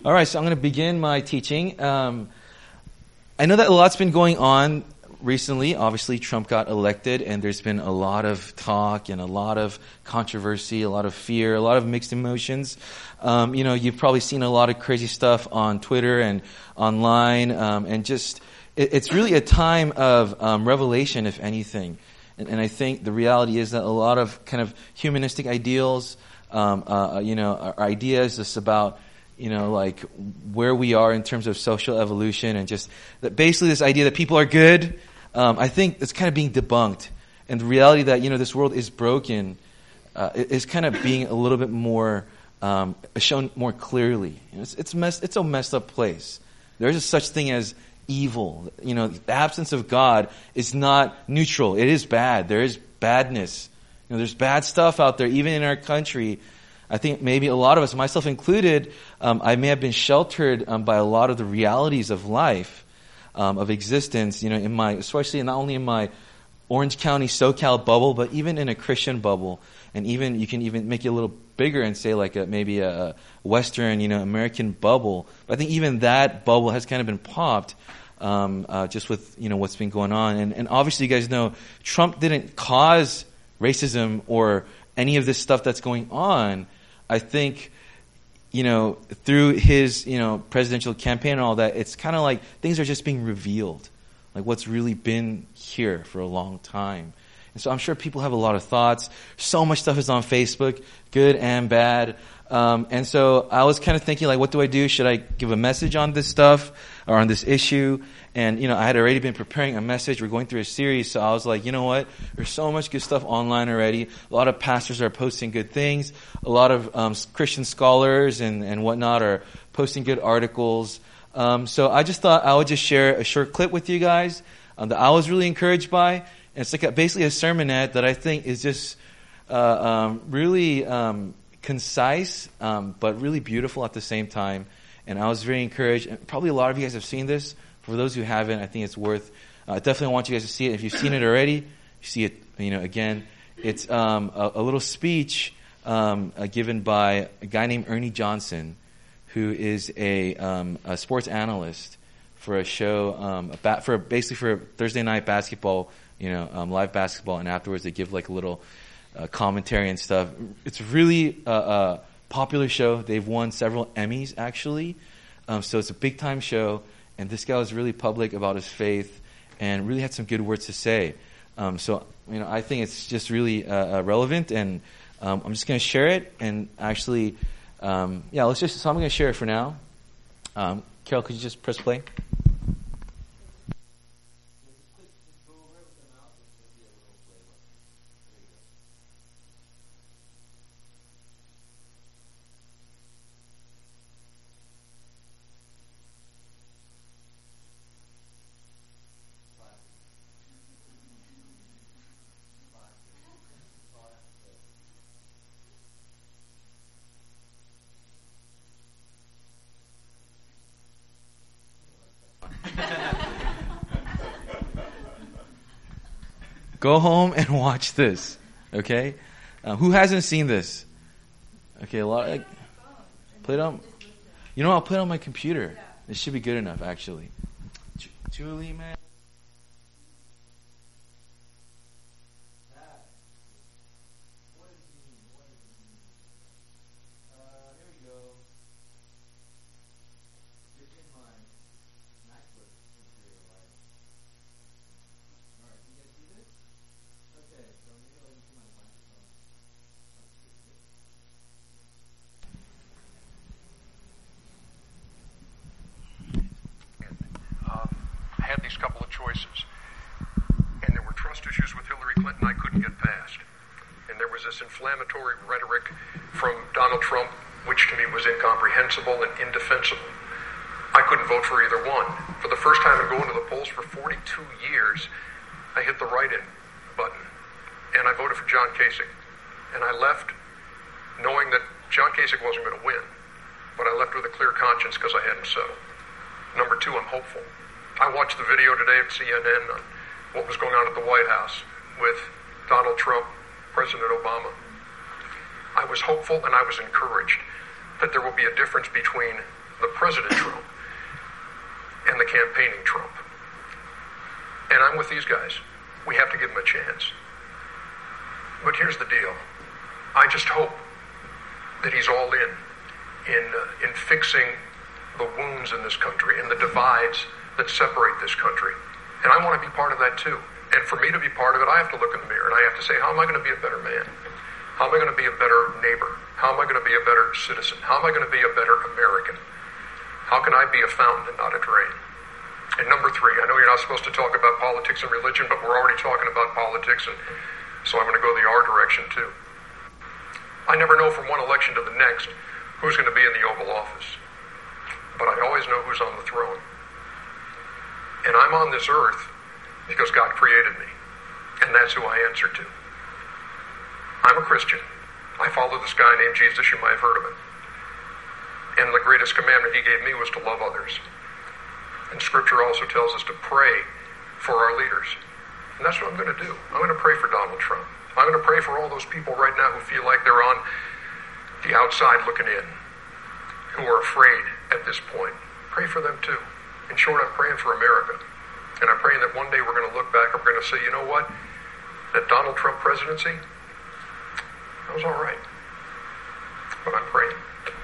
All right, so I'm going to begin my teaching. I know that a lot's been going on recently. Obviously, Trump got elected, and there's been a lot of talk and a lot of controversy, a lot of fear, a lot of mixed emotions. You've probably seen a lot of crazy stuff on Twitter and online, and just it's really a time of revelation, if anything. And I think the reality is that a lot of kind of humanistic ideals, our ideas just about like where we are in terms of social evolution, and just that basically this idea that people are good, I think it's kind of being debunked. And the reality that, this world is broken, is kind of being a little bit more, shown more clearly. It's a messed up place. There's a such thing as evil. The absence of God is not neutral. It is bad. There is badness. There's bad stuff out there, even in our country. I think maybe a lot of us, myself included, I may have been sheltered by a lot of the realities of life, of existence, especially not only in my Orange County SoCal bubble, but even in a Christian bubble. And even you can even make it a little bigger and say like maybe a Western, American bubble. But I think even that bubble has kind of been popped, just with, what's been going on. And obviously you guys know Trump didn't cause racism or any of this stuff that's going on. I think, through his, presidential campaign and all that, it's kind of like things are just being revealed, like what's really been here for a long time. And so I'm sure people have a lot of thoughts. So much stuff is on Facebook, good and bad. And so I was kind of thinking, like, what do I do? Should I give a message on this stuff or on this issue? And, I had already been preparing a message. We're going through a series. So I was like, you know what? There's so much good stuff online already. A lot of pastors are posting good things. A lot of Christian scholars and whatnot are posting good articles. So I just thought I would just share a short clip with you guys that I was really encouraged by. And it's like basically a sermonette that I think is just really concise, but really beautiful at the same time. And I was very encouraged. And probably a lot of you guys have seen this. For those who haven't, I think it's worth. I definitely want you guys to see it. If you've seen it already, you see it. Again, it's a little speech given by a guy named Ernie Johnson, who is a sports analyst for a show for Thursday night basketball. Live basketball, and afterwards they give like a little commentary and stuff. It's really a popular show. They've won several Emmys actually, so it's a big time show. And this guy was really public about his faith and really had some good words to say. So I think it's just really relevant, and I'm just going to share it. And actually, so I'm going to share it for now. Carol, could you just press play? Go home and watch this, okay? Who hasn't seen this? Okay, a lot. Play it on. I'll play it on my computer. It should be good enough, actually. Julie, man. Inflammatory rhetoric from Donald Trump, which to me was incomprehensible and indefensible. I couldn't vote for either one. For the first time in going to the polls for 42 years, I hit the write-in button, and I voted for John Kasich. And I left knowing that John Kasich wasn't going to win, but I left with a clear conscience because I hadn't settled. Number two, I'm hopeful. I watched the video today at CNN on what was going on at the White House with Donald Trump, President Obama. I was hopeful and I was encouraged that there will be a difference between the President Trump and the campaigning Trump. And I'm with these guys. We have to give them a chance. But here's the deal. I just hope that he's all in fixing the wounds in this country and the divides that separate this country. And I want to be part of that too. And for me to be part of it, I have to look in the mirror and I have to say, how am I going to be a better man? How am I going to be a better neighbor? How am I going to be a better citizen? How am I going to be a better American? How can I be a fountain and not a drain? And number three, I know you're not supposed to talk about politics and religion, but we're already talking about politics, and so I'm going to go the R direction too. I never know from one election to the next who's going to be in the Oval Office, but I always know who's on the throne. And I'm on this earth because God created me, and that's who I answer to. I'm a Christian. I follow this guy named Jesus. You might have heard of him. And the greatest commandment he gave me was to love others. And Scripture also tells us to pray for our leaders. And that's what I'm going to do. I'm going to pray for Donald Trump. I'm going to pray for all those people right now who feel like they're on the outside looking in, who are afraid at this point. Pray for them too. In short, I'm praying for America. And I'm praying that one day we're going to look back and we're going to say, you know what? That Donald Trump presidency, that was all right. But I'm praying.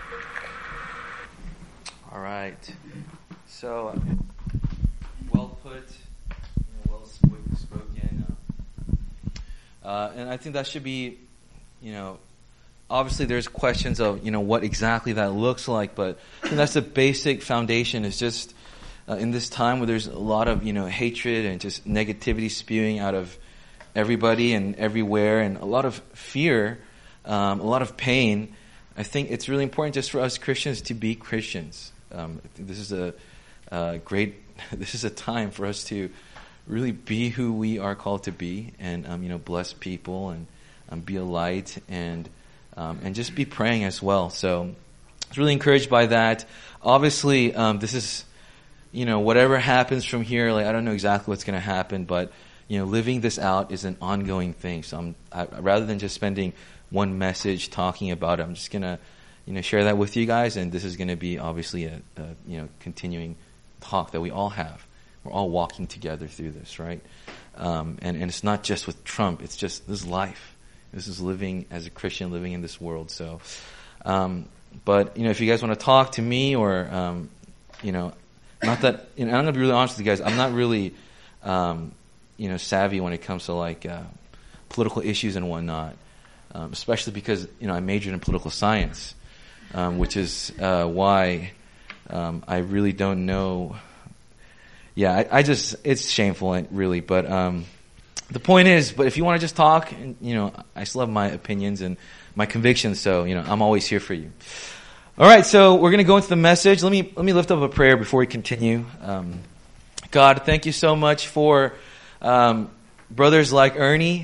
All right. So, well put, well spoken. And I think that should be, obviously there's questions of, what exactly that looks like, but I think that's the basic foundation is just in this time where there's a lot of, hatred and just negativity spewing out of everybody and everywhere and a lot of fear, a lot of pain. I think it's really important just for us Christians to be Christians. I think this is this is a time for us to really be who we are called to be and, bless people and be a light and just be praying as well. So I was really encouraged by that. Obviously, this is, whatever happens from here, I don't know exactly what's going to happen, but, living this out is an ongoing thing. So rather than just spending one message talking about it, I'm just going to, share that with you guys. And this is going to be obviously a continuing talk that we all have. We're all walking together through this, right? And it's not just with Trump. It's just this life. This is living as a Christian, living in this world. So, but if you guys want to talk to me or, not that, I'm going to be really honest with you guys. I'm not really, savvy when it comes to political issues and whatnot. Especially because, I majored in political science, which is why I really don't know. Yeah, it's shameful, really. But the point is, but if you want to just talk, I still have my opinions and my convictions, so, I'm always here for you. All right, so we're going to go into the message. Let me lift up a prayer before we continue. God, thank you so much for brothers like Ernie,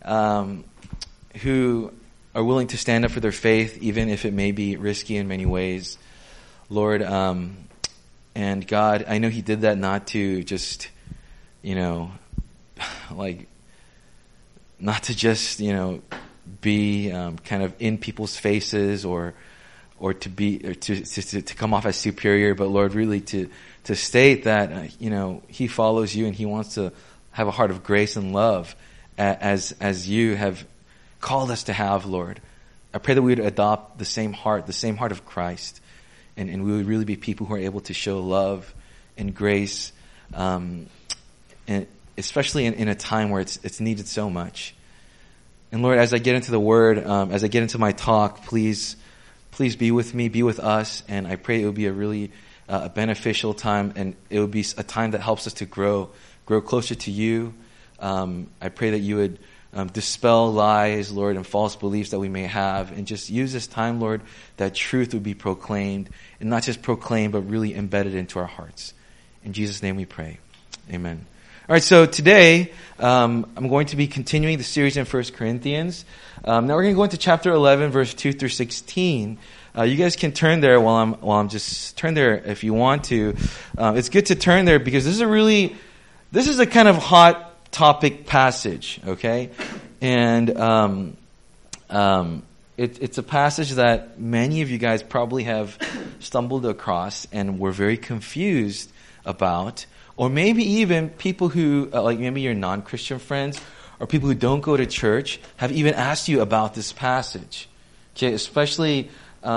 who are willing to stand up for their faith, even if it may be risky in many ways. Lord, and God, I know he did that not to just, not to just, be kind of in people's faces or to be, or to come off as superior, but Lord, really to state that, he follows you and he wants to have a heart of grace and love as you have called us to have, Lord. I pray that we would adopt the same heart of Christ, and we would really be people who are able to show love and grace, and especially in a time where it's needed so much. And Lord, as I get into the Word, as I get into my talk, please be with me, be with us, and I pray it will be a really beneficial time, and it will be a time that helps us to grow closer to you. I pray that you would dispel lies, Lord, and false beliefs that we may have, and just use this time, Lord, that truth would be proclaimed, and not just proclaimed, but really embedded into our hearts. In Jesus' name we pray. Amen. All right, so today I'm going to be continuing the series in 1 Corinthians. Now we're going to go into chapter 11, verse 2 through 16. You guys can turn there while I'm just turn there if you want to. It's good to turn there because this is a kind of hot topic passage, okay? And it's a passage that many of you guys probably have stumbled across and were very confused about. Or maybe even people who, like maybe your non-Christian friends or people who don't go to church have even asked you about this passage. Okay, especially,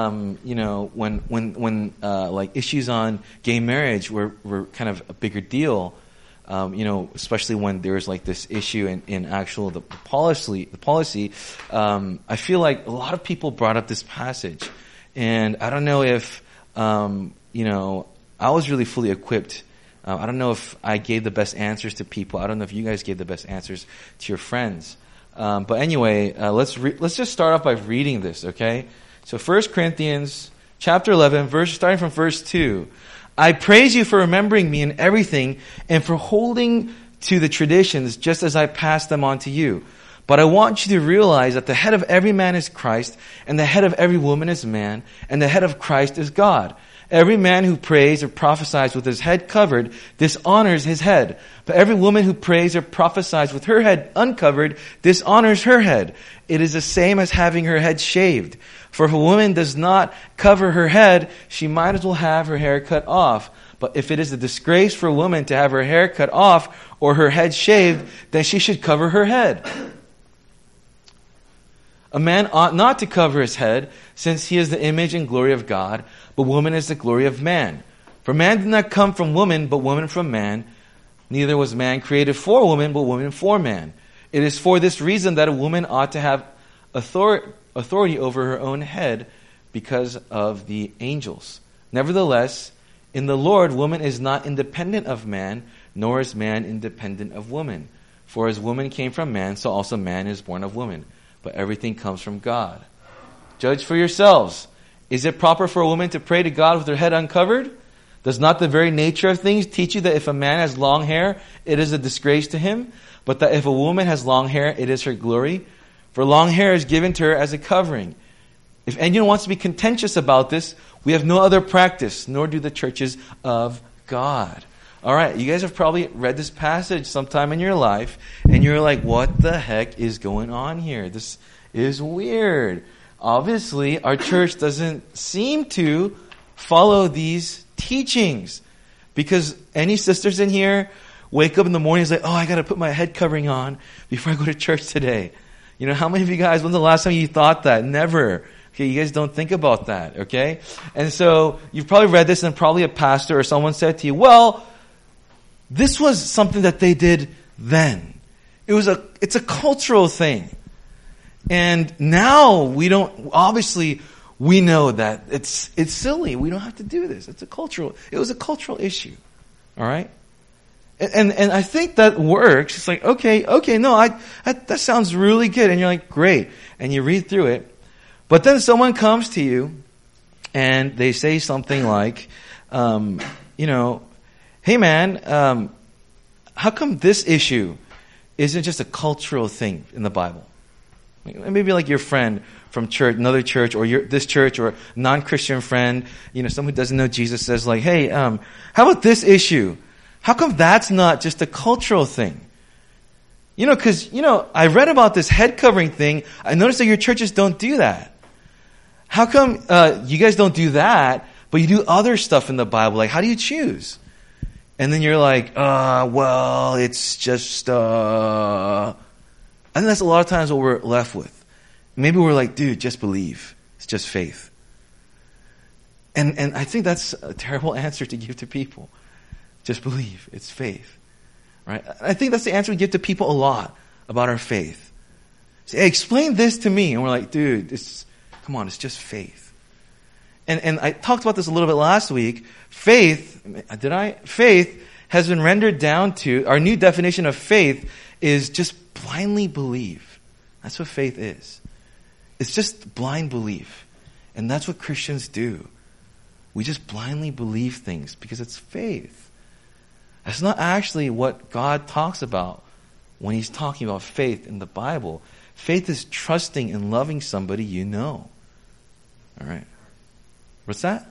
when like issues on gay marriage were kind of a bigger deal. Especially when there's like this issue in actual the policy. I feel like a lot of people brought up this passage, and I don't know if I was really fully equipped. I don't know if I gave the best answers to people. I don't know if you guys gave the best answers to your friends. But anyway, let's just start off by reading this, okay? So 1 Corinthians chapter 11, starting from verse 2. I praise you for remembering me in everything and for holding to the traditions just as I passed them on to you. But I want you to realize that the head of every man is Christ, and the head of every woman is man, and the head of Christ is God. Every man who prays or prophesies with his head covered dishonors his head. But every woman who prays or prophesies with her head uncovered dishonors her head. It is the same as having her head shaved. For if a woman does not cover her head, she might as well have her hair cut off. But if it is a disgrace for a woman to have her hair cut off or her head shaved, then she should cover her head. A man ought not to cover his head, since he is the image and glory of God, but woman is the glory of man. For man did not come from woman, but woman from man. Neither was man created for woman, but woman for man. It is for this reason that a woman ought to have authority over her own head, because of the angels. Nevertheless, in the Lord, woman is not independent of man, nor is man independent of woman. For as woman came from man, so also man is born of woman. But everything comes from God. Judge for yourselves. Is it proper for a woman to pray to God with her head uncovered? Does not the very nature of things teach you that if a man has long hair, it is a disgrace to him? But that if a woman has long hair, it is her glory? For long hair is given to her as a covering. If anyone wants to be contentious about this, we have no other practice, nor do the churches of God. All right, you guys have probably read this passage sometime in your life, and you're like, what the heck is going on here? This is weird. Obviously, our church doesn't seem to follow these teachings. Because any sisters in here wake up in the morning and say, I got to put my head covering on before I go to church today. How many of you guys, when's the last time you thought that? Never. Okay, you guys don't think about that, okay? And so, you've probably read this and probably a pastor or someone said to you, well, this was something that they did then. It's a cultural thing. And now we know that it's silly. We don't have to do this. It was a cultural issue. All right? And I think that works. It's like, okay, no, that sounds really good. And you're like, great. And you read through it. But then someone comes to you and they say something like, hey man, how come this issue isn't just a cultural thing in the Bible? Maybe like your friend from church, another church, or this church, or non-Christian friend, someone who doesn't know Jesus says like, hey, how about this issue? How come that's not just a cultural thing? Because, I read about this head covering thing. I noticed that your churches don't do that. How come you guys don't do that, but you do other stuff in the Bible? Like, how do you choose? And then you're like, well, it's just, I think that's a lot of times what we're left with. Maybe we're like, dude, just believe. It's just faith. And I think that's a terrible answer to give to people. Just believe. It's faith. Right? I think that's the answer we give to people a lot about our faith. Say, hey, explain this to me. And we're like, dude, come on, it's just faith. And I talked about this a little bit last week. Faith has been rendered down to, our new definition of faith is just blindly believe. That's what faith is. It's just blind belief. And that's what Christians do. We just blindly believe things because it's faith. That's not actually what God talks about when he's talking about faith in the Bible. Faith is trusting and loving somebody you know. All right. What's that?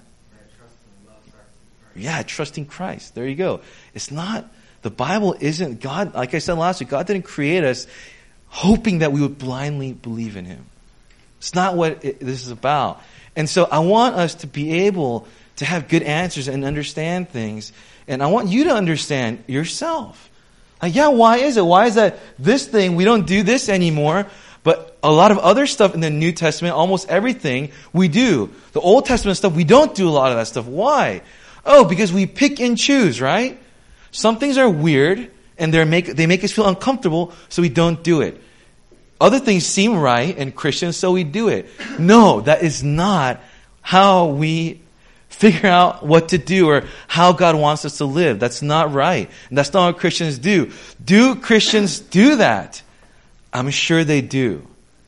Yeah, trusting Christ. There you go. It's not, the Bible isn't, God, like I said last week, God didn't create us hoping that we would blindly believe in him. It's not what this is about. And so I want us to be able to have good answers and understand things. And I want you to understand yourself. Like, yeah, why is it? Why is that this thing, we don't do this anymore, but a lot of other stuff in the New Testament, almost everything, we do. The Old Testament stuff, we don't do a lot of that stuff. Why? Oh, because we pick and choose, right? Some things are weird, and they make us feel uncomfortable, so we don't do it. Other things seem right and Christian, so we do it. No, that is not how we figure out what to do or how God wants us to live. That's not right. And that's not what Christians do. Do Christians do that? I'm sure they do.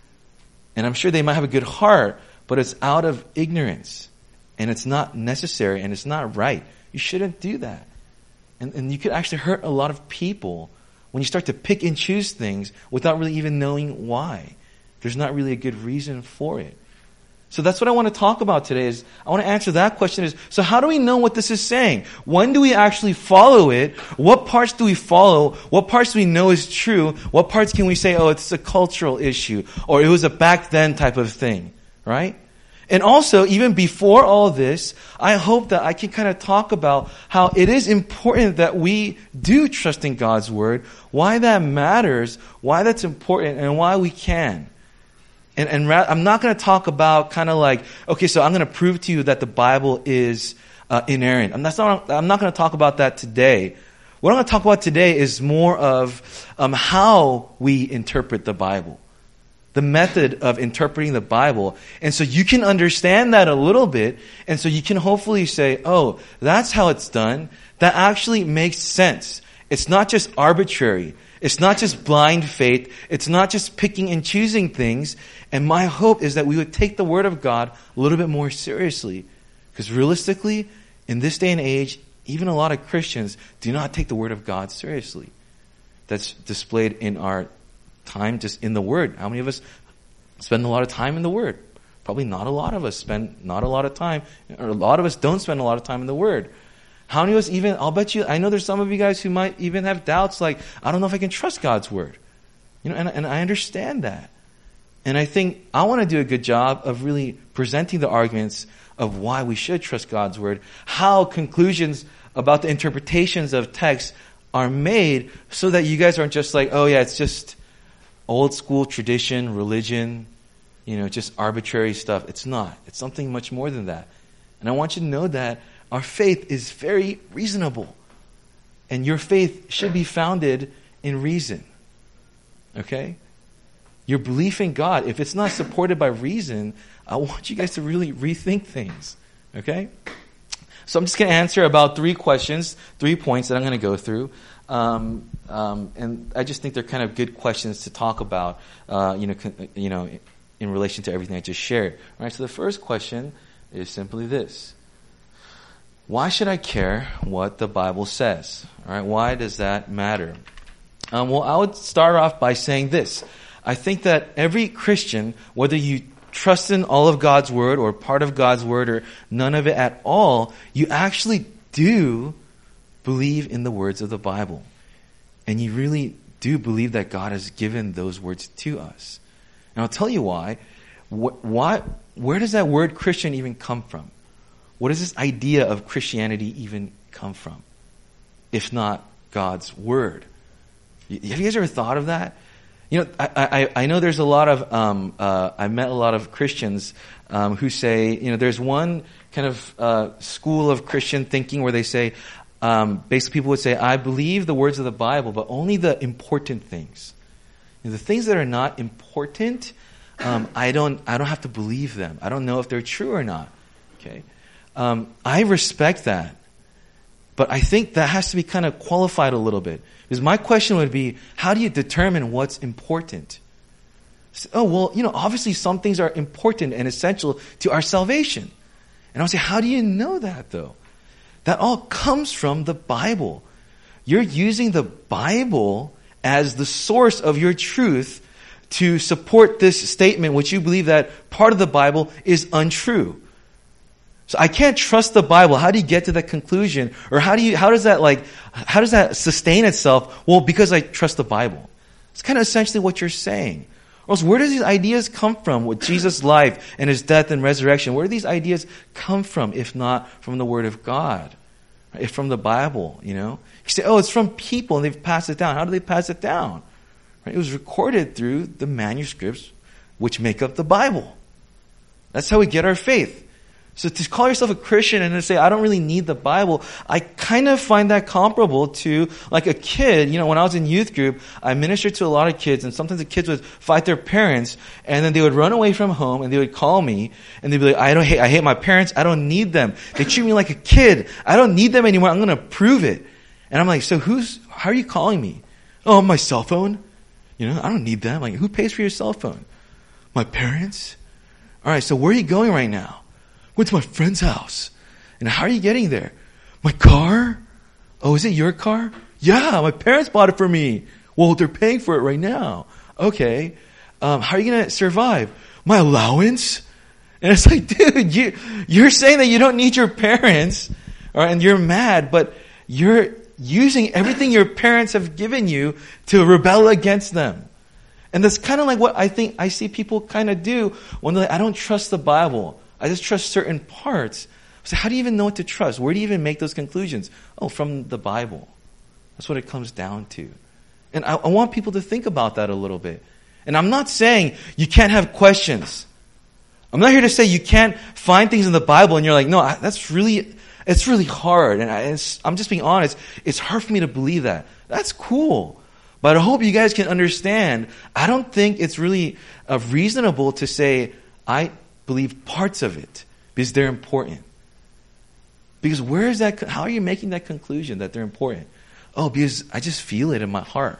And I'm sure they might have a good heart, but it's out of ignorance. And it's not necessary and it's not right. You shouldn't do that. And you could actually hurt a lot of people when you start to pick and choose things without really even knowing why. There's not really a good reason for it. So that's what I want to talk about today. Is I want to answer that question is, so how do we know what this is saying? When do we actually follow it? What parts do we follow? What parts do we know is true? What parts can we say, oh, it's a cultural issue, or it was a back then type of thing, right? And also, even before all this, I hope that I can kind of talk about how it is important that we do trust in God's Word, why that matters, why that's important, and why we can. And I'm not going to talk about kind of like, okay, so I'm going to prove to you that the Bible is inerrant. I'm not going to talk about that today. What I'm going to talk about today is more of how we interpret the Bible. The method of interpreting the Bible. And so you can understand that a little bit. And so you can hopefully say, oh, that's how it's done. That actually makes sense. It's not just arbitrary. It's not just blind faith. It's not just picking and choosing things. And my hope is that we would take the Word of God a little bit more seriously. Because realistically, in this day and age, even a lot of Christians do not take the Word of God seriously. That's displayed in our time just in the Word. How many of us spend a lot of time in the Word? Probably not a lot of us spend not a lot of time, or a lot of us don't spend a lot of time in the Word. How many of us even, I'll bet you, I know there's some of you guys who might even have doubts like, I don't know if I can trust God's Word. And I understand that. And I think I want to do a good job of really presenting the arguments of why we should trust God's Word, how conclusions about the interpretations of texts are made so that you guys aren't just like, oh yeah, it's just old school tradition, religion, just arbitrary stuff. It's not. It's something much more than that. And I want you to know that our faith is very reasonable. And your faith should be founded in reason. Okay? Your belief in God, if it's not supported by reason, I want you guys to really rethink things. Okay? So I'm just going to answer about 3 questions, 3 points that I'm going to go through. And I just think they're kind of good questions to talk about, in relation to everything I just shared. All right, so the first question is simply this. Why should I care what the Bible says? All right, why does that matter? Well, I would start off by saying this. I think that every Christian, whether you trust in all of God's Word or part of God's Word or none of it at all, you actually do believe in the words of the Bible. And you really do believe that God has given those words to us. And I'll tell you why. Where does that word Christian even come from? What does this idea of Christianity even come from? If not God's Word. Have you guys ever thought of that? I know there's a lot of, I met a lot of Christians who say, there's one kind of school of Christian thinking where they say, basically people would say, I believe the words of the Bible, but only the important things. The things that are not important, I don't have to believe them. I don't know if they're true or not. Okay, I respect that, but I think that has to be kind of qualified a little bit. Because my question would be, how do you determine what's important? Oh, well, obviously some things are important and essential to our salvation. And I would say, how do you know that though? That all comes from the Bible. You're using the Bible as the source of your truth to support this statement, which you believe that part of the Bible is untrue. So I can't trust the Bible. How do you get to that conclusion? Or how does that sustain itself? Well, because I trust the Bible. It's kind of essentially what you're saying. Or else where do these ideas come from with Jesus' life and his death and resurrection? Where do these ideas come from if not from the Word of God? Right? If from the Bible, you know? You say, oh, it's from people and they've passed it down. How do they pass it down? Right? It was recorded through the manuscripts which make up the Bible. That's how we get our faith. So to call yourself a Christian and to say, I don't really need the Bible, I kind of find that comparable to like a kid. You know, when I was in youth group, I ministered to a lot of kids, and sometimes the kids would fight their parents, and then they would run away from home, and they would call me, and they'd be like, I hate my parents, I don't need them. They treat me like a kid. I don't need them anymore. I'm going to prove it. And I'm like, so how are you calling me? Oh, my cell phone? You know, I don't need them. Like, who pays for your cell phone? My parents? All right, so where are you going right now? Went to my friend's house. And how are you getting there? My car? Oh, is it your car? Yeah, my parents bought it for me. Well, they're paying for it right now. Okay. How are you going to survive? My allowance? And it's like, dude, you're saying that you don't need your parents, all right, and you're mad, but you're using everything your parents have given you to rebel against them. And that's kind of like what I think I see people kind of do when they're like, I don't trust the Bible. I just trust certain parts. So how do you even know what to trust? Where do you even make those conclusions? Oh, from the Bible. That's what it comes down to. And I want people to think about that a little bit. And I'm not saying you can't have questions. I'm not here to say you can't find things in the Bible and you're like, no, it's really hard. And I'm just being honest. It's hard for me to believe that. That's cool. But I hope you guys can understand, I don't think it's really reasonable to say, I believe parts of it because they're important. Because where is that? How are you making that conclusion that they're important? Oh, because I just feel it in my heart.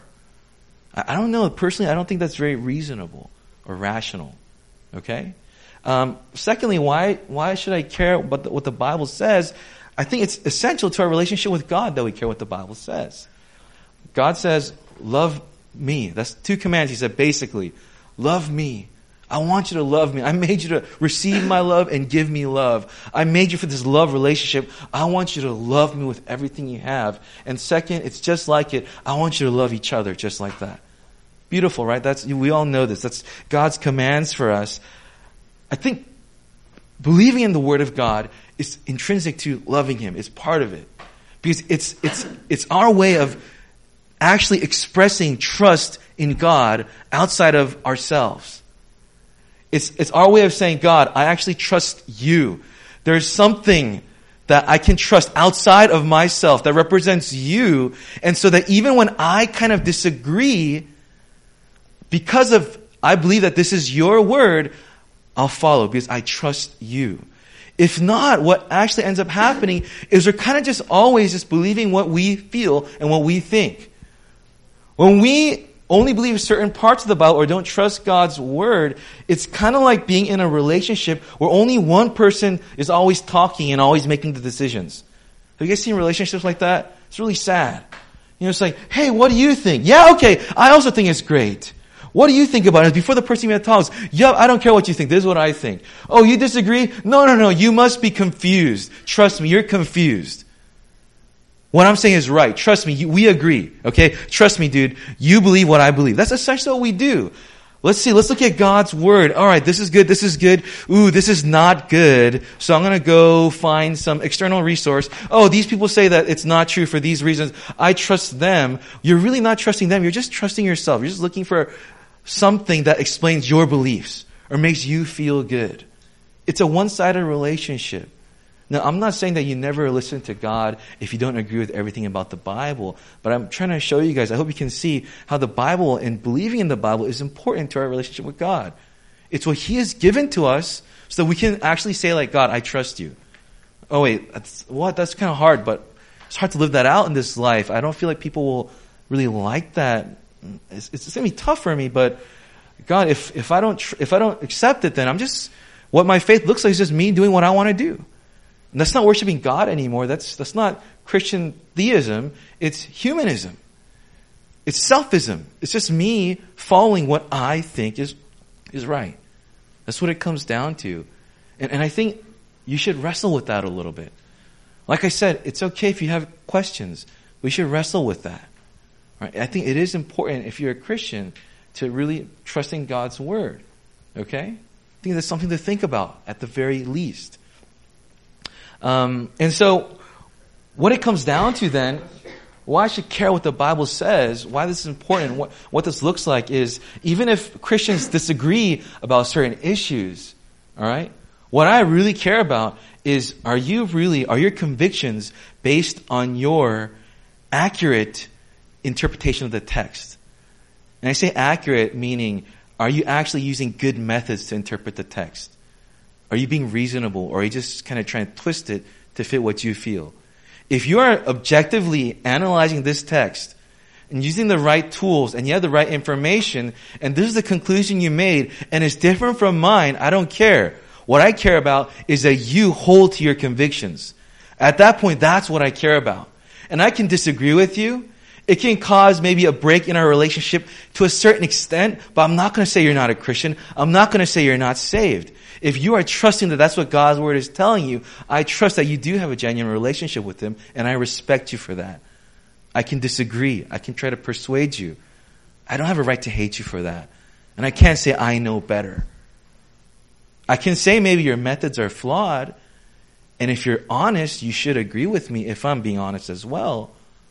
I don't know. Personally, I don't think that's very reasonable or rational. Okay? Secondly, why should I care what the Bible says? I think it's essential to our relationship with God that we care what the Bible says. God says, love me. That's 2 commands. He said, basically, love me. I want you to love me. I made you to receive my love and give me love. I made you for this love relationship. I want you to love me with everything you have. And second, it's just like it. I want you to love each other just like that. Beautiful, right? We all know this. That's God's commands for us. I think believing in the Word of God is intrinsic to loving Him. It's part of it. Because it's our way of actually expressing trust in God outside of ourselves. It's our way of saying, God, I actually trust you. There's something that I can trust outside of myself that represents you. And so that even when I kind of disagree, because of I believe that this is your word, I'll follow because I trust you. If not, what actually ends up happening is we're kind of just always just believing what we feel and what we think. When we only believe certain parts of the Bible or don't trust God's word, it's kind of like being in a relationship where only one person is always talking and always making the decisions. Have you guys seen relationships like that? It's really sad. You know, it's like, hey, what do you think? Yeah, okay, I also think it's great. What do you think about it? Before the person even talks, yeah, I don't care what you think. This is what I think. Oh, you disagree? No, you must be confused. Trust me, you're confused. What I'm saying is right. Trust me, we agree. Okay? Trust me, dude. You believe what I believe. That's essentially what we do. Let's look at God's word. All right, this is good. Ooh, this is not good. So I'm going to go find some external resource. Oh, these people say that it's not true for these reasons. I trust them. You're really not trusting them. You're just trusting yourself. You're just looking for something that explains your beliefs or makes you feel good. It's a one-sided relationship. Now, I'm not saying that you never listen to God if you don't agree with everything about the Bible, but I'm trying to show you guys, I hope you can see how the Bible and believing in the Bible is important to our relationship with God. It's what He has given to us so that we can actually say like, God, I trust you. Oh wait, that's kind of hard, but it's hard to live that out in this life. I don't feel like people will really like that. It's going to be tough for me, but God, if I don't accept it, then I'm just, what my faith looks like is just me doing what I want to do. And that's not worshiping God anymore. That's not Christian theism. It's humanism. It's selfism. It's just me following what I think is right. That's what it comes down to. And I think you should wrestle with that a little bit. Like I said, it's okay if you have questions. We should wrestle with that. Right? I think it is important if you're a Christian to really trusting God's word. Okay? I think that's something to think about at the very least. And so, what it comes down to then, why I should care what the Bible says, why this is important, what this looks like is, even if Christians disagree about certain issues, all right, what I really care about is, are your convictions based on your accurate interpretation of the text? And I say accurate meaning, are you actually using good methods to interpret the text? Are you being reasonable, or are you just kind of trying to twist it to fit what you feel? If you are objectively analyzing this text and using the right tools and you have the right information and this is the conclusion you made and it's different from mine, I don't care. What I care about is that you hold to your convictions. At that point, that's what I care about. And I can disagree with you. It can cause maybe a break in our relationship to a certain extent, but I'm not going to say you're not a Christian. I'm not going to say you're not saved. If you are trusting that that's what God's word is telling you, I trust that you do have a genuine relationship with him, and I respect you for that. I can disagree. I can try to persuade you. I don't have a right to hate you for that. And I can't say I know better. I can say maybe your methods are flawed, and if you're honest, you should agree with me if I'm being honest as well.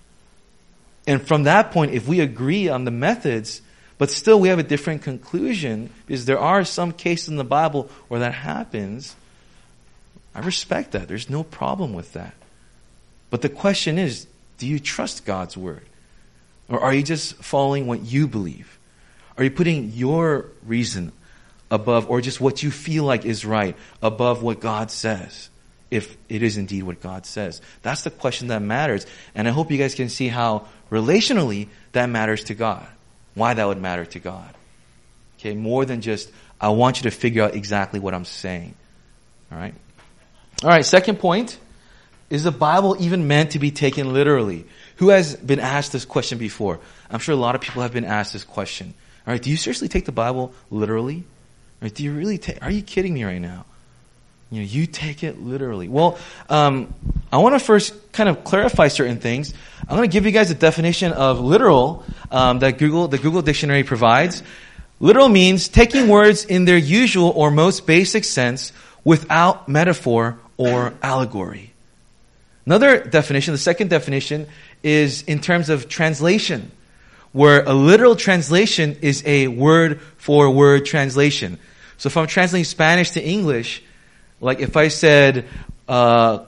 And from that point, if we agree on the methods, but still we have a different conclusion, because there are some cases in the Bible where that happens, I respect that. There's no problem with that. But the question is, do you trust God's word? Or are you just following what you believe? Are you putting your reason above, or just what you feel like is right, above what God says? If it is indeed what God says. That's the question that matters. And I hope you guys can see how relationally that matters to God. Why that would matter to God. Okay, more than just, I want you to figure out exactly what I'm saying. Alright? Alright, second point. Is the Bible even meant to be taken literally? Who has been asked this question before? I'm sure a lot of people have been asked this question. Alright, do you seriously take the Bible literally? Or do you really are you kidding me right now? You take it literally. Well, I want to first kind of clarify certain things. I'm going to give you guys a definition of literal that the Google Dictionary provides. Literal means taking words in their usual or most basic sense without metaphor or allegory. Another definition, the second definition, is in terms of translation, where a literal translation is a word-for-word translation. So if I'm translating Spanish to English, like if I said, cuando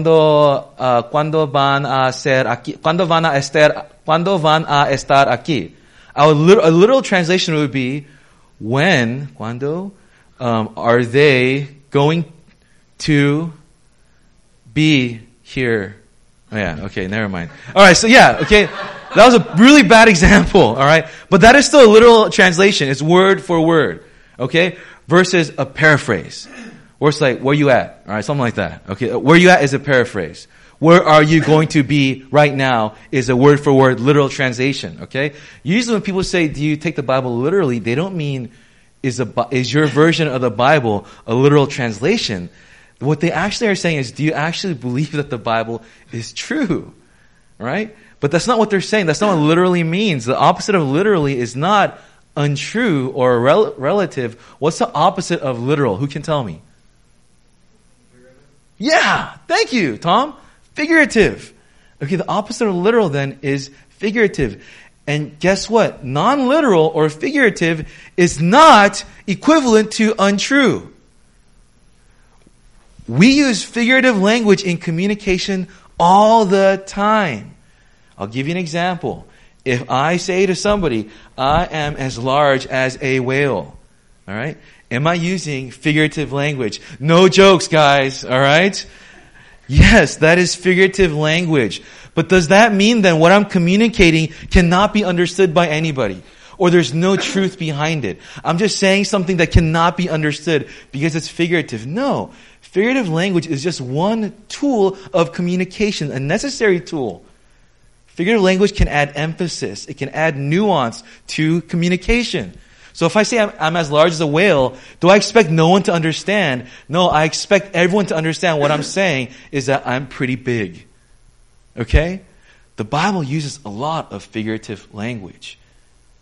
van a estar aquí? A literal translation would be, cuando, are they going to be here? Oh yeah, okay, never mind. Alright, so yeah, okay. That was a really bad example, alright? But that is still a literal translation. It's word for word, okay? Versus a paraphrase. Or it's like, where you at? Alright, something like that. Okay, where you at is a paraphrase. Where are you going to be right now is a word for word literal translation, okay? Usually when people say, do you take the Bible literally, they don't mean, is your version of the Bible a literal translation? What they actually are saying is, do you actually believe that the Bible is true? Right? But that's not what they're saying. That's not what literally means. The opposite of literally is not untrue or relative. What's the opposite of literal? Who can tell me? Yeah, thank you, Tom. Figurative. Okay, the opposite of literal then is figurative. And guess what? Non-literal or figurative is not equivalent to untrue. We use figurative language in communication all the time. I'll give you an example. If I say to somebody, I am as large as a whale, all right? Am I using figurative language? No jokes, guys, all right? Yes, that is figurative language. But does that mean then what I'm communicating cannot be understood by anybody? Or there's no truth behind it? I'm just saying something that cannot be understood because it's figurative. No. Figurative language is just one tool of communication, a necessary tool. Figurative language can add emphasis. It can add nuance to communication. So if I say I'm as large as a whale, do I expect no one to understand? No, I expect everyone to understand what I'm saying is that I'm pretty big. Okay? The Bible uses a lot of figurative language.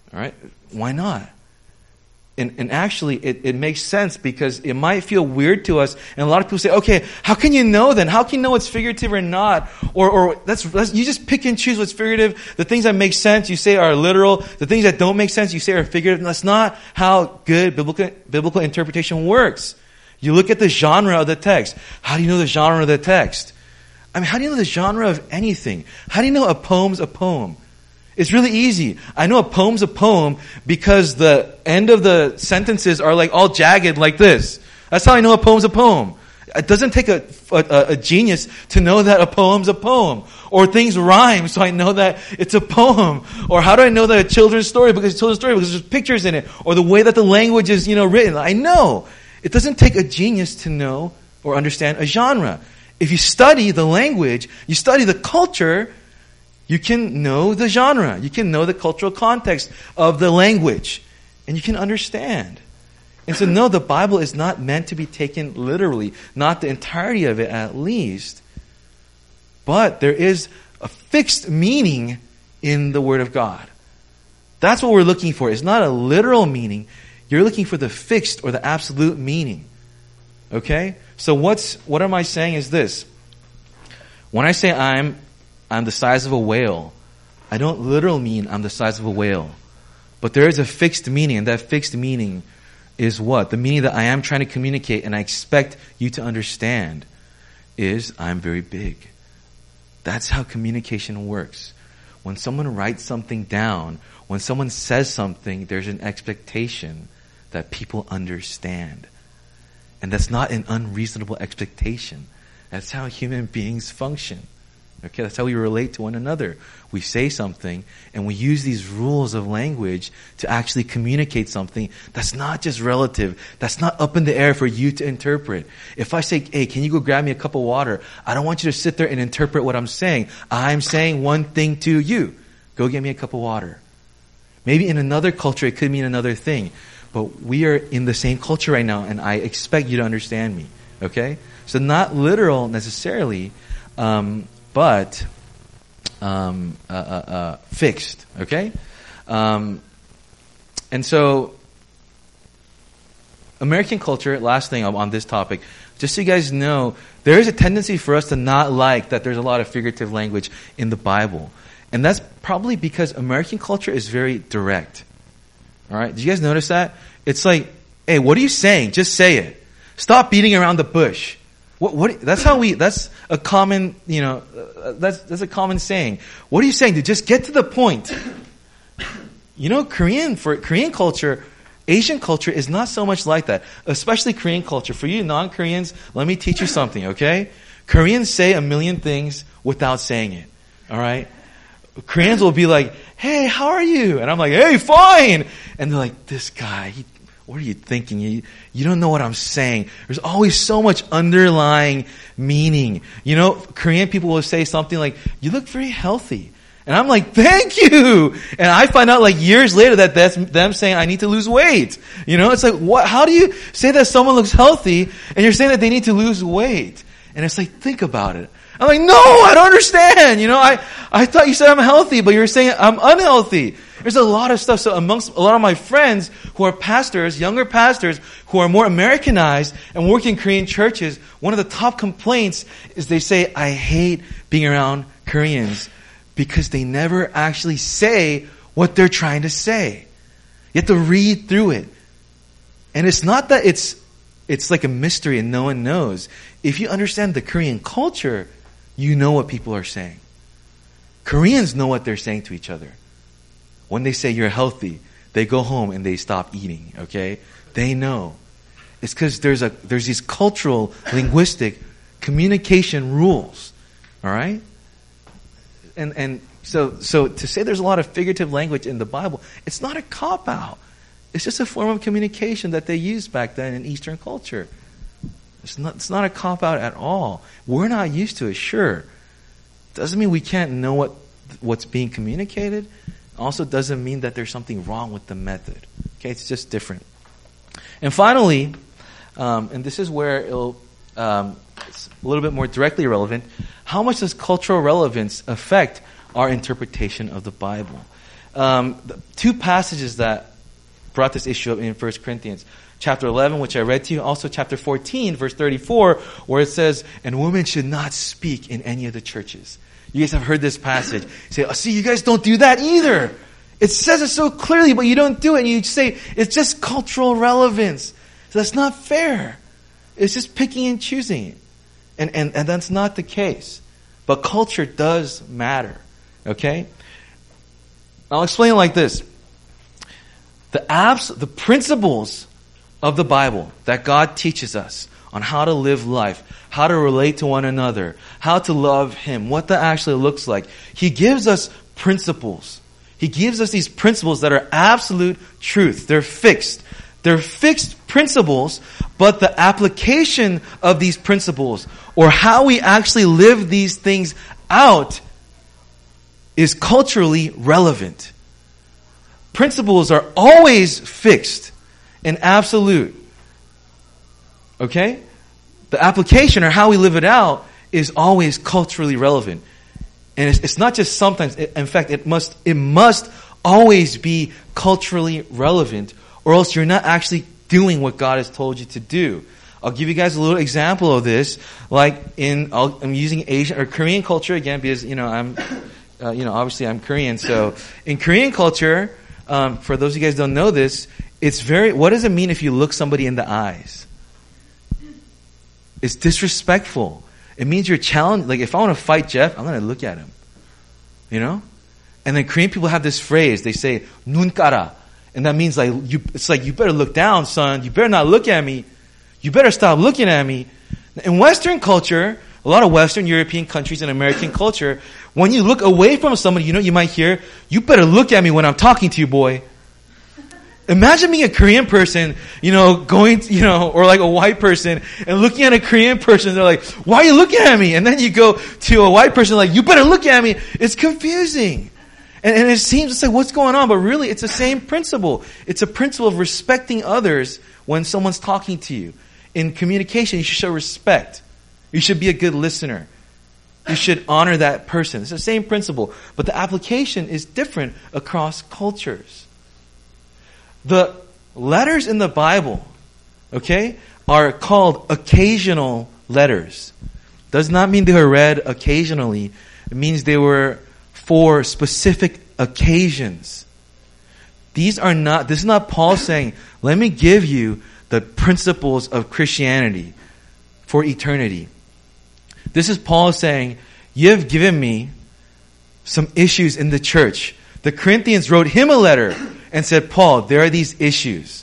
All right? Why not? And actually, it makes sense because it might feel weird to us. And a lot of people say, okay, how can you know then? How can you know what's figurative or not? Or that's you just pick and choose what's figurative. The things that make sense, you say are literal. The things that don't make sense, you say are figurative. And that's not how good biblical interpretation works. You look at the genre of the text. How do you know the genre of the text? I mean, how do you know the genre of anything? How do you know a poem's a poem? It's really easy. I know a poem's a poem because the end of the sentences are like all jagged like this. That's how I know a poem's a poem. It doesn't take a genius to know that a poem's a poem. Or things rhyme, so I know that it's a poem. Or how do I know that a children's story? Because it's a children's story because there's pictures in it. Or the way that the language is, written. I know. It doesn't take a genius to know or understand a genre. If you study the language, you study the culture, you can know the genre. You can know the cultural context of the language. And you can understand. And so no, the Bible is not meant to be taken literally. Not the entirety of it at least. But there is a fixed meaning in the Word of God. That's what we're looking for. It's not a literal meaning. You're looking for the fixed or the absolute meaning. Okay? So what am I saying is this. When I say I'm the size of a whale, I don't literally mean I'm the size of a whale. But there is a fixed meaning, and that fixed meaning is what? The meaning that I am trying to communicate and I expect you to understand is I'm very big. That's how communication works. When someone writes something down, when someone says something, there's an expectation that people understand. And that's not an unreasonable expectation. That's how human beings function. Okay, that's how we relate to one another. We say something, and we use these rules of language to actually communicate something that's not just relative, that's not up in the air for you to interpret. If I say, hey, can you go grab me a cup of water? I don't want you to sit there and interpret what I'm saying. I'm saying one thing to you. Go get me a cup of water. Maybe in another culture, it could mean another thing. But we are in the same culture right now, and I expect you to understand me. Okay? So not literal necessarily, but fixed, okay? And so, American culture, last thing on this topic, just so you guys know, there is a tendency for us to not like that there's a lot of figurative language in the Bible. And that's probably because American culture is very direct. All right? Did you guys notice that? It's like, hey, what are you saying? Just say it. Stop beating around the bush. That's a common, that's a common saying. What are you saying? To just get to the point. Korean culture, Asian culture is not so much like that. Especially Korean culture. For you non-Koreans, let me teach you something, okay? Koreans say a million things without saying it. All right? Koreans will be like, hey, how are you? And I'm like, hey, fine. And they're like, this guy, what are you thinking? You don't know what I'm saying. There's always so much underlying meaning. Korean people will say something like, you look very healthy. And I'm like, thank you! And I find out like years later that that's them saying I need to lose weight. It's like, what? How do you say that someone looks healthy and you're saying that they need to lose weight? And it's like, think about it. I'm like, no, I don't understand. I thought you said I'm healthy, but you're saying I'm unhealthy. There's a lot of stuff. So amongst a lot of my friends who are pastors, younger pastors, who are more Americanized and work in Korean churches, one of the top complaints is they say, I hate being around Koreans because they never actually say what they're trying to say. You have to read through it. And it's not that it's like a mystery and no one knows. If you understand the Korean culture, you know what people are saying. Koreans know what they're saying to each other. When they say you're healthy, they go home and they stop eating, okay? They know. It's because there's these cultural, linguistic communication rules. All right? And so to say there's a lot of figurative language in the Bible, it's not a cop-out. It's just a form of communication that they used back then in Eastern culture. It's not a cop-out at all. We're not used to it, sure. Doesn't mean we can't know what's being communicated. Also doesn't mean that there's something wrong with the method. Okay, it's just different. And finally, and this is where it's a little bit more directly relevant, how much does cultural relevance affect our interpretation of the Bible? the two passages that brought this issue up in 1 Corinthians. Chapter 11, which I read to you. Also chapter 14, verse 34, where it says, and women should not speak in any of the churches. You guys have heard this passage. You say, oh, see, you guys don't do that either. It says it so clearly, but you don't do it. And you say, it's just cultural relevance. So that's not fair. It's just picking and choosing. And that's not the case. But culture does matter. Okay? I'll explain it like this. The principles of the Bible that God teaches us on how to live life, how to relate to one another, how to love Him, what that actually looks like. He gives us principles. He gives us these principles that are absolute truth. They're fixed. They're fixed principles, but the application of these principles, or how we actually live these things out, is culturally relevant. Principles are always fixed and absolute. Okay? The application, or how we live it out, is always culturally relevant. And it's not just sometimes. In fact, it must always be culturally relevant, or else you're not actually doing what God has told you to do. I'll give you guys a little example of this. Like I'm using Asian or Korean culture again because I'm obviously I'm Korean. So in Korean culture, for those of you guys who don't know this, what does it mean if you look somebody in the eyes? It's disrespectful. It means you're challenged. Like if I want to fight Jeff, I'm going to look at him. And then Korean people have this phrase. They say "눈 깔아," and that means it's like you better look down, son. You better not look at me. You better stop looking at me. In Western culture, a lot of Western European countries and American culture, when you look away from somebody, you might hear, "You better look at me when I'm talking to you, boy." Imagine being a Korean person, or like a white person, and looking at a Korean person, they're like, "Why are you looking at me?" And then you go to a white person like, "You better look at me." It's confusing. And it seems, it's like, what's going on? But really, it's the same principle. It's a principle of respecting others when someone's talking to you. In communication, you should show respect. You should be a good listener. You should honor that person. It's the same principle. But the application is different across cultures. The letters in the Bible, are called occasional letters. Does not mean they were read occasionally. It means they were for specific occasions. This is not Paul saying, let me give you the principles of Christianity for eternity. This is Paul saying, you have given me some issues in the church. The Corinthians wrote him a letter and said, Paul, there are these issues.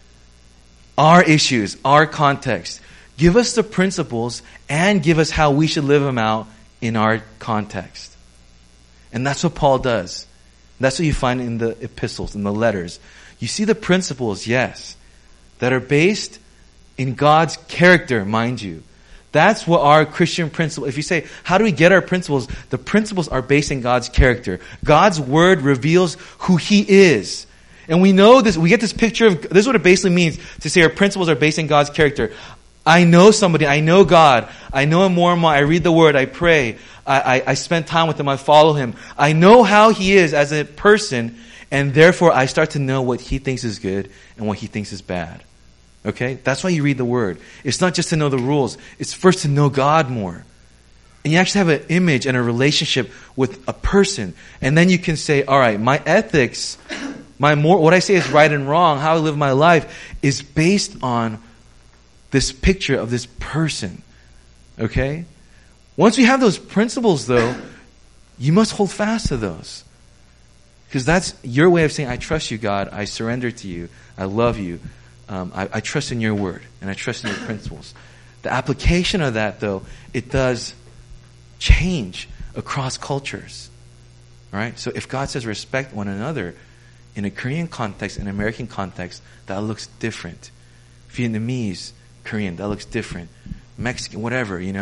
Our issues, our context. Give us the principles and give us how we should live them out in our context. And that's what Paul does. That's what you find in the epistles, in the letters. You see the principles, yes, that are based in God's character, mind you. That's what our Christian principle. If you say, how do we get our principles? The principles are based in God's character. God's word reveals who He is. And we know this, we get this picture of, this is what it basically means to say our principles are based in God's character. I know somebody, I know God, I know Him more and more, I read the Word, I pray, I spend time with Him, I follow Him. I know how He is as a person, and therefore I start to know what He thinks is good and what He thinks is bad. Okay? That's why you read the Word. It's not just to know the rules, it's first to know God more. And you actually have an image and a relationship with a person. And then you can say, all right, my ethics, what I say is right and wrong, how I live my life, is based on this picture of this person. Okay? Once we have those principles, though, you must hold fast to those. Because that's your way of saying, I trust you, God. I surrender to you. I love you. I trust in your word. And I trust in your principles. The application of that, though, it does change across cultures. All right? So if God says respect one another, in a Korean context, in an American context, that looks different. Vietnamese, Korean, that looks different. Mexican, whatever, early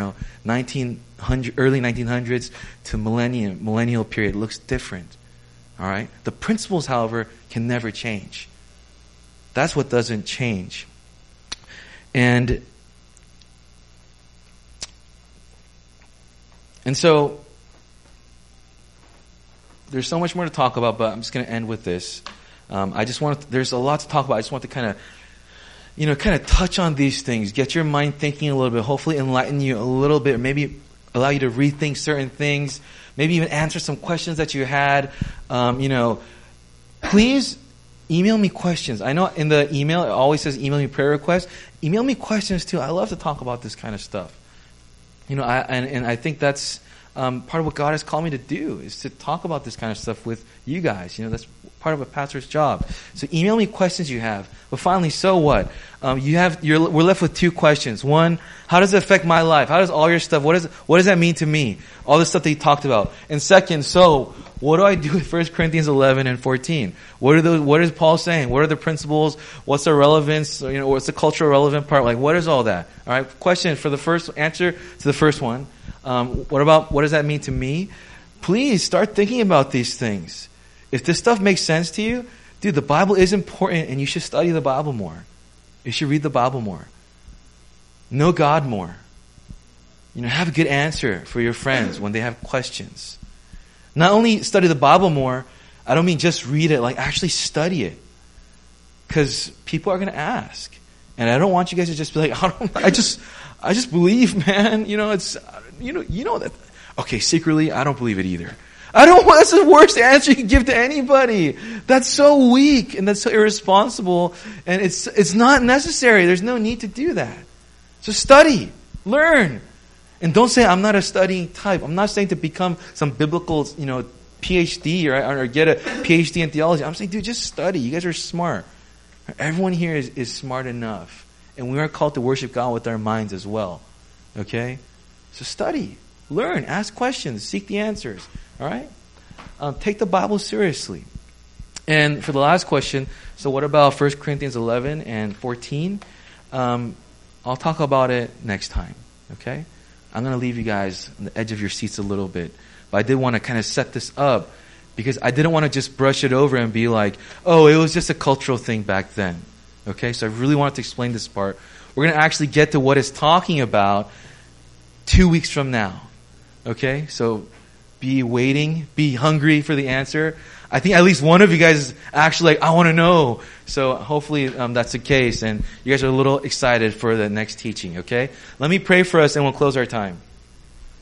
1900s to millennial period looks different. All right? The principles, however, can never change. That's what doesn't change. And so there's so much more to talk about, but I'm just going to end with this. There's a lot to talk about. I just want to kind of touch on these things, get your mind thinking a little bit, hopefully enlighten you a little bit, maybe allow you to rethink certain things, maybe even answer some questions that you had. Please email me questions. I know in the email it always says email me prayer requests. Email me questions too. I love to talk about this kind of stuff. I think that's part of what God has called me to do, is to talk about this kind of stuff with you guys. That's part of a pastor's job. So email me questions you have. But finally, so what? We're left with two questions. One, how does it affect my life? How does all your stuff, what does that mean to me? All the stuff that you talked about. And second, so what do I do with 1 Corinthians 11 and 14? What is Paul saying? What are the principles? What's the relevance? What's the cultural relevant part? Like, what is all that? All right. Question for the first answer to the first one. What does that mean to me? Please start thinking about these things. If this stuff makes sense to you, dude, the Bible is important and you should study the Bible more. You should read the Bible more. Know God more. Have a good answer for your friends when they have questions. Not only study the Bible more, I don't mean just read it, like actually study it. Because people are going to ask. And I don't want you guys to just be like, I just believe, man. It's that. Okay, secretly, I don't believe it either. That's the worst answer you can give to anybody. That's so weak and that's so irresponsible. And it's not necessary. There's no need to do that. So study, learn. And don't say, I'm not a studying type. I'm not saying to become some biblical, PhD or get a PhD in theology. I'm saying, dude, just study. You guys are smart. Everyone here is smart enough. And we are called to worship God with our minds as well. Okay? So study, learn, ask questions, seek the answers. All right? Take the Bible seriously. And for the last question, so what about 1 Corinthians 11 and 14? I'll talk about it next time. Okay? I'm going to leave you guys on the edge of your seats a little bit. But I did want to kind of set this up because I didn't want to just brush it over and be like, oh, it was just a cultural thing back then. Okay? So I really wanted to explain this part. We're going to actually get to what it's talking about 2 weeks from now. Okay? So be waiting, be hungry for the answer. I think at least one of you guys is actually like, I want to know. So hopefully that's the case and you guys are a little excited for the next teaching, okay? Let me pray for us and we'll close our time.